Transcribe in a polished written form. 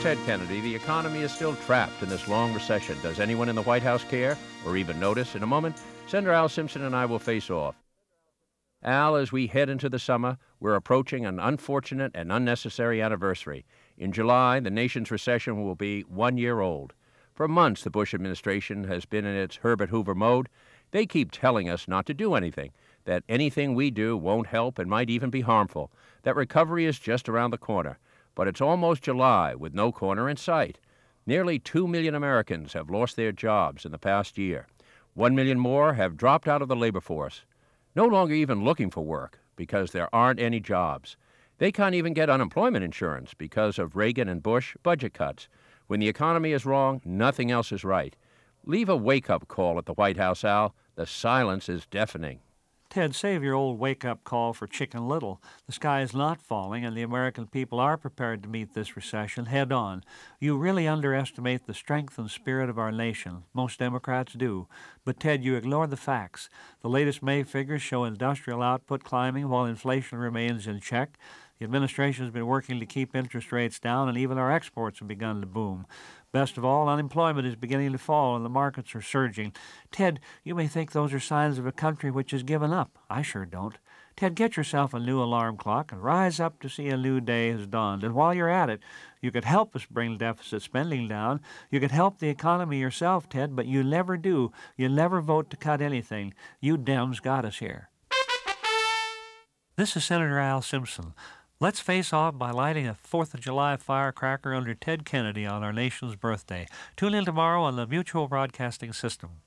Ted Kennedy. The economy is still trapped in this long recession. Does anyone in the White House care or even notice? In a moment, Senator Al Simpson and I will face off. Al, as we head into the summer, we're approaching an unfortunate and unnecessary anniversary. In July, the nation's recession will be 1 year old. For months, the Bush administration has been in its Herbert Hoover mode. They keep telling us not to do anything, that anything we do won't help and might even be harmful, that recovery is just around the corner. But it's almost July with no corner in sight. Nearly 2 million Americans have lost their jobs in the past year. 1 million more have dropped out of the labor force, no longer even looking for work because there aren't any jobs. They can't even get unemployment insurance because of Reagan and Bush budget cuts. When the economy is wrong, nothing else is right. Leave a wake-up call at the White House, Al. The silence is deafening. Ted, save your old wake-up call for Chicken Little. The sky is not falling, and the American people are prepared to meet this recession head-on. You really underestimate the strength and spirit of our nation. Most Democrats do. But, Ted, you ignore the facts. The latest May figures show industrial output climbing while inflation remains in check. The administration has been working to keep interest rates down, and even our exports have begun to boom. Best of all, unemployment is beginning to fall and the markets are surging. Ted, you may think those are signs of a country which has given up. I sure don't. Ted, get yourself a new alarm clock and rise up to see a new day has dawned. And while you're at it, you could help us bring deficit spending down. You could help the economy yourself, Ted, but you never do. You never vote to cut anything. You Dems got us here. This is Senator Al Simpson. Let's face off by lighting a 4th of July firecracker under Ted Kennedy on our nation's birthday. Tune in tomorrow on the Mutual Broadcasting System.